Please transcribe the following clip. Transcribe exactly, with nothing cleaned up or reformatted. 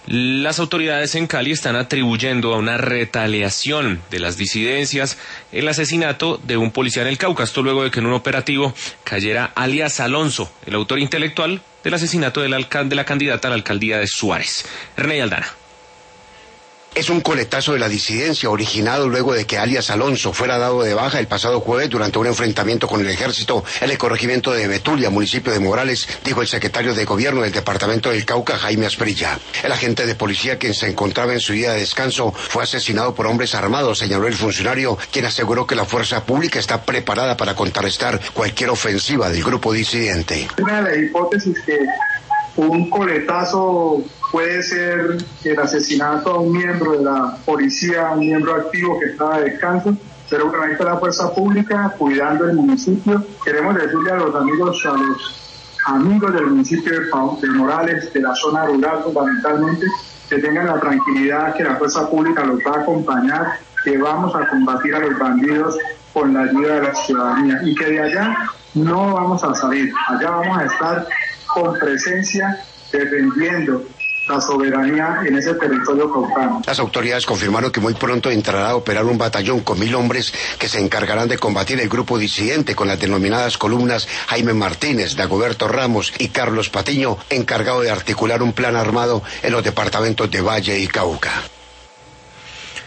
Las autoridades en Cali están atribuyendo a una retaliación de las disidencias el asesinato de un policía en el Cauca. Esto luego de que en un operativo cayera alias Alonso, el autor intelectual del asesinato de la, de la candidata a la alcaldía de Suárez. Ernei Aldana. Es un coletazo de la disidencia originado luego de que alias Alonso fuera dado de baja el pasado jueves durante un enfrentamiento con el ejército en el corregimiento de Betulia, municipio de Morales, dijo el secretario de gobierno del departamento del Cauca, Jaime Asprilla. El agente de policía, quien se encontraba en su día de descanso, fue asesinado por hombres armados, señaló el funcionario, quien aseguró que la fuerza pública está preparada para contrarrestar cualquier ofensiva del grupo disidente. Una de las hipótesis que un coletazo puede ser el asesinato a un miembro de la policía, un miembro activo que estaba de descanso, pero bueno, ahí está la fuerza pública cuidando el municipio. Queremos decirle a los amigos, a los amigos del municipio de, de Morales, de la zona rural fundamentalmente, que tengan la tranquilidad que la fuerza pública los va a acompañar, que vamos a combatir a los bandidos con la ayuda de la ciudadanía y que de allá no vamos a salir, allá vamos a estar con presencia defendiendo la soberanía en ese territorio caucano. Las autoridades confirmaron que muy pronto entrará a operar un batallón con mil hombres que se encargarán de combatir el grupo disidente con las denominadas columnas Jaime Martínez, Dagoberto Ramos y Carlos Patiño, encargado de articular un plan armado en los departamentos de Valle y Cauca.